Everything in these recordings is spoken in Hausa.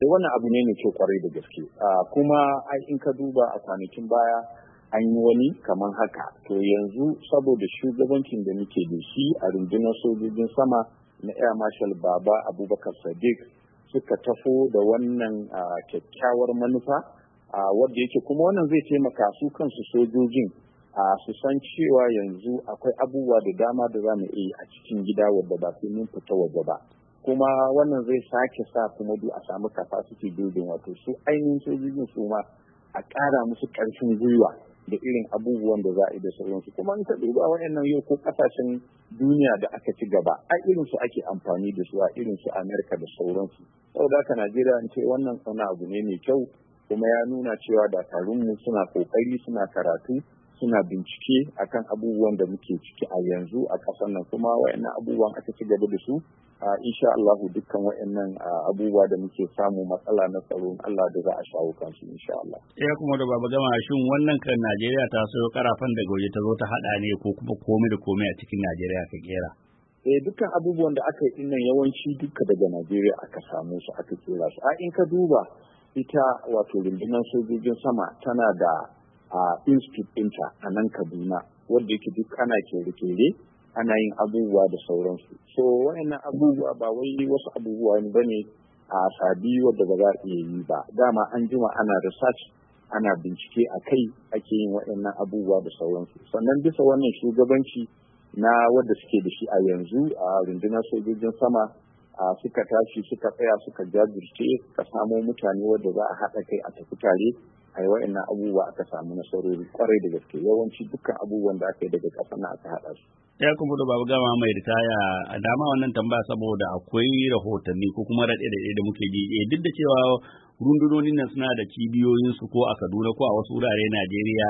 Wannan abu ne mai kyau kwarai da gaske. Kuma in ka duba a kwanakin baya an yi wani kamar haka. To yanzu saboda shugabancin da muke da shi a rundunar sojojin sama na Air Marshal Baba Abubakar Sadiq suka tafo da wannan kyakkyawar manufa wadda yake kuma wannan zai taimaka su kansu sojojin su san cewa yanzu akwai abubuwa da dama da za mu iya a cikin gida wadda ba sai mun fita waje ba. Kuma wannan zai sake sa kuma a samu capacity building, wato su ainihin sojojin su ma a ƙara musu ƙarfin gwiwa da irin abubuwan da za a yi da sauransu. Kuma in ka duba waɗannan yau ko ƙasashen duniya da aka ci gaba a irin su ake amfani da su, a irin su Amerika da sauransu. Saboda haka Najeriya in ce wannan wani abu ne mai kyau, kuma ya nuna cewa dakarunmu suna ƙoƙari, suna karatu, suna bincike akan abubuwan da muke ciki a yanzu a ƙasar nan. Kuma waɗannan abubuwan aka ci gaba da su, insha Allah dukkan waɗannan abubuwa da muke samu matsala na tsaro Allah da za a shawo kansu insha Allah. Kuma da baba gama shin wannan kan Najeriya ta sayo karafan daga waje ta zo ta hada ne ko kuma komai da komai a cikin Najeriya ka kera? Dukkan abubuwan da aka yi nan yawanci duka daga Najeriya aka samu su, aka kera su. In ka duba ita wato rundunar sojojin sama tana da institute ɗinta a nan Kaduna wanda yake duk ana kere-kere, ana yin abubuwa da sauransu. So wayannan abubuwa ba wai wasu abubuwa ne bane a sabi wadda ba za a iya yi ba. Dama an jima ana research, ana bincike a kai ake yin wayannan abubuwa da sauransu. Sannan bisa wannan shugabanci na wadda suke da shi a yanzu a rundunar sojojin sama suka tashi, suka tsaya, suka jajirce, ka samo mutane wadda za a haɗa kai a tafi tare a yi wayannan abubuwa, aka samu nasarori kwarai da gaske. Yawanci dukkan abubuwan da aka yi daga ƙasa na aka haɗa su. Kuma da babu gama mai ritaya a dama wannan tambaya saboda akwai rahotanni ko kuma raɗe-raɗe da muke ji duk da cewa rundunonin nan suna da cibiyoyinsu ko a Kaduna ko a wasu wurare Najeriya,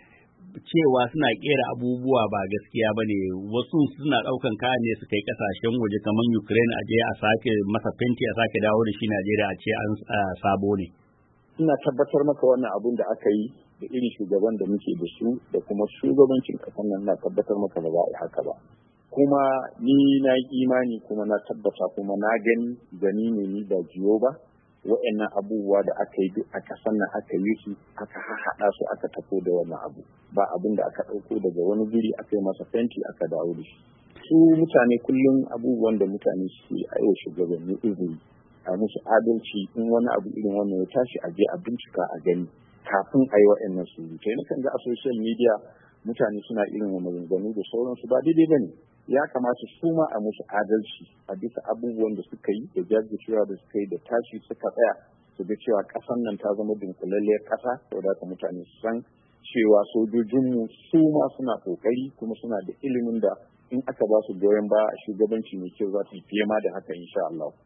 cewa suna kera abubuwa ba gaskiya ba ne. Wasu suna ɗaukan kayan ne su kai ƙasashen waje kamar Ukraine a je a sake masa fenti a sake dawo da shi Najeriya a ce an sabo ne. Ina tabbatar maka wannan abun da aka yi da irin shugaban da muke da su da kuma shugabancin ƙasar nan, na tabbatar maka ba za a yi haka ba. Kuma ni na yi imani, kuma na tabbata, kuma na gani ne ni da jiyo ba, waɗannan abubuwa da aka yi duk a ƙasar nan aka yi su, aka haɗa su, aka tafo da wannan abu. Ba abin da aka ɗauko daga wani guri aka yi masa fenti aka dawo da shi. Su mutane kullum abubuwan da mutane su yi a yau shugabanni izini a musu adalci, in wani abu irin wannan ya tashi a je a bincika a gani kafin a yi waɗannan surutai. Na kan ga a social media mutane suna irin maganganu da sauransu, ba daidai ba ne. Ya kamata su ma a musu adalci a bisa abubuwan da suka yi da jajircewa da suka yi da tashi suka tsaya su ga cewa ƙasar nan ta zama dunkulalliyar ƙasa, saboda haka mutane su san cewa sojojinmu su ma suna ƙoƙari, kuma suna da ilimin da in aka ba su goyon baya a shugabanci mai kyau za su yi fiye ma da haka insha Allah.